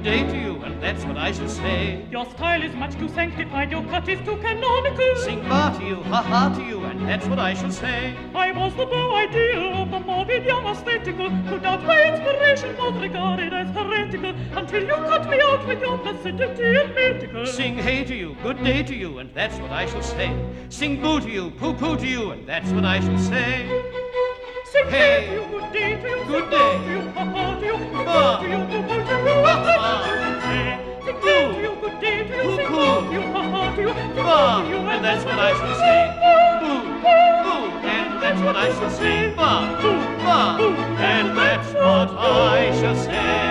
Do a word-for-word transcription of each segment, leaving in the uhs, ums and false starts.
day to you, and that's what I shall say. Your style is much too sanctified, your cut is too canonical. Sing ba to you, ha ha to you, and that's what I shall say. I was the beau ideal of the morbid young aesthetical, who doubt my inspiration was regarded as heretical, until you cut me out with your placidity and medical. Sing hey to you, good day to you, and that's what I shall say. Sing boo to you, poo poo to you, and that's what I shall say. Sing hey, hey to you, good day to you, good sing day to you, ha ha to you, ba to you, poo poo to you, ha and that's ha. what I shall say. Sing hey to you, good day to you, Poo sing poo. ba to you, ha ha to you, sing ba, to you, and that's what I shall say. Boo, boo, and that's what I shall say. Ba, boo, ba, and that's what I shall say.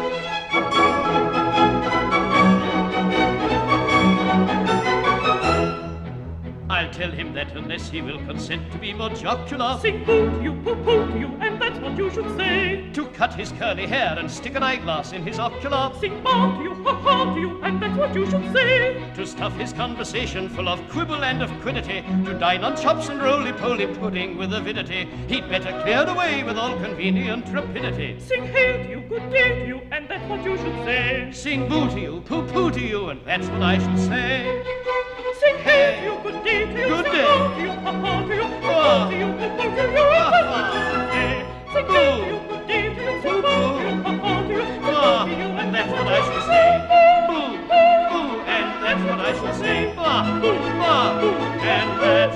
I'll tell him that unless he will consent to be more jocular, sing boo to you, poo poo to you, and that's what you should say. to cut his curly hair and stick an eyeglass in his ocular, Sing ba to you, ha ha to you, and that's what you should say. to stuff his conversation full of quibble and of quiddity, to dine on chops and roly-poly pudding with avidity, he'd better clear away with all convenient rapidity. Sing hey to you, good day to you, and that's what you should say. Sing boo to you, poo poo to you, and that's what I shall say. Sing hey to you, good day to you, Good sing day. ba to you, ha ha to you, Ba. ba to you, poo poo to you, and that's what you should say. Sing Boo. hey to you, good day to you, sing ba to you, ha ha to you, sing ba Ba, to you, and that's what I shall say. Boo, boo, and that's what I shall say. Ba, boo, ba, and that's